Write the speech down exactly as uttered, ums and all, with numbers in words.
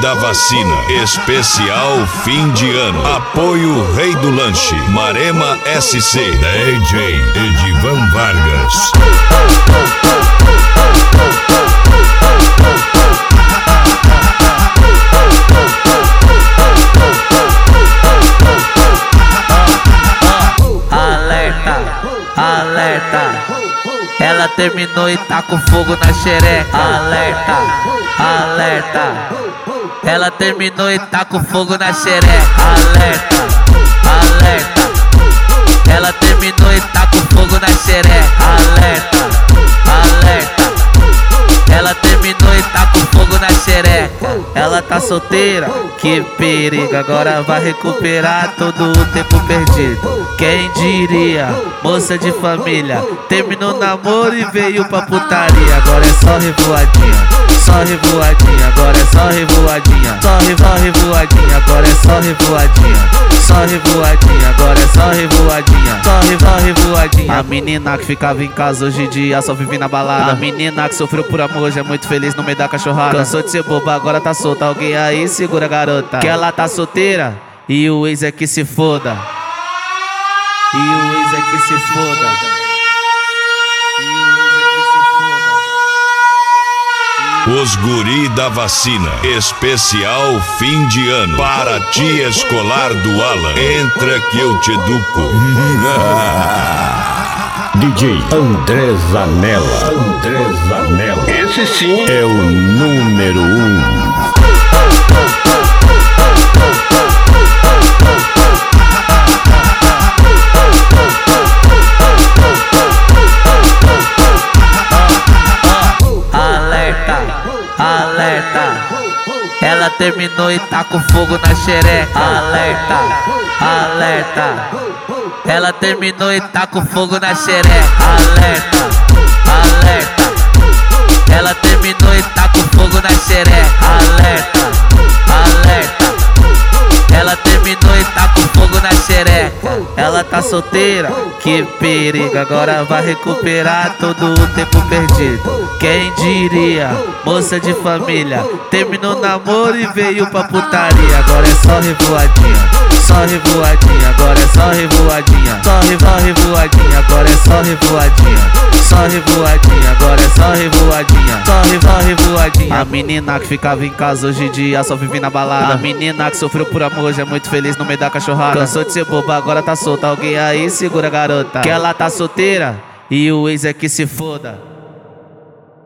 da vacina. Especial fim de ano. Apoio Rei do Lanche. Marema S C. D J Edivan Vargas. Alerta, ela terminou e tá com fogo na xereca. Alerta, alerta, ela terminou e tá com fogo na xereca. Alerta, alerta, ela terminou e tá com fogo na xereca. Alerta, alerta, ela terminou e tá com fogo na xereca. Ela tá solteira, que perigo, agora vai recuperar todo o tempo perdido. Quem diria, moça de família, terminou o namoro e veio pra putaria. Agora é só revoadinha, só revoadinha, agora é só revoadinha. Só revo, revoadinha, agora é só revoadinha. Só revoadinha, agora é só revoadinha. Só revo, revoadinha. A menina que ficava em casa hoje em dia só vive na balada. A menina que sofreu por amor hoje é muito feliz no meio da cachorrada. Cansou de ser boba, agora tá solta. Alguém aí segura a garota, que ela tá solteira e o ex é que se foda. E o ex é que se foda. E o ex é que se foda. Os guri da vacina. Especial fim de ano. Para tia escolar do Alan. Entra que eu te educo. D J André Zanella. André Zanella. Esse sim é o número um. Alerta, ela terminou e tá com fogo na xereca. Alerta, alerta, ela terminou e tá com fogo na xereca. Alerta, alerta, ela terminou e tá com fogo na xereca. Alerta, alerta, ela terminou e tá com fogo na xereca. Ela tá solteira, que perigo, agora vai recuperar todo o tempo perdido. Quem diria, moça de família, terminou o namoro e veio pra putaria. Agora é só revoadinha, só revoadinha, agora é só revoadinha. Só revo, revoadinha, agora é só revoadinha. Só revoadinha, agora é só revoadinha. Só revo, revoadinha. A menina que ficava em casa hoje em dia só vive na balada. A menina que sofreu por amor hoje é muito feliz no meio da cachorrada. Cansou de ser boba, agora tá solta. Alguém aí segura a garota, que ela tá solteira e o ex é que se foda.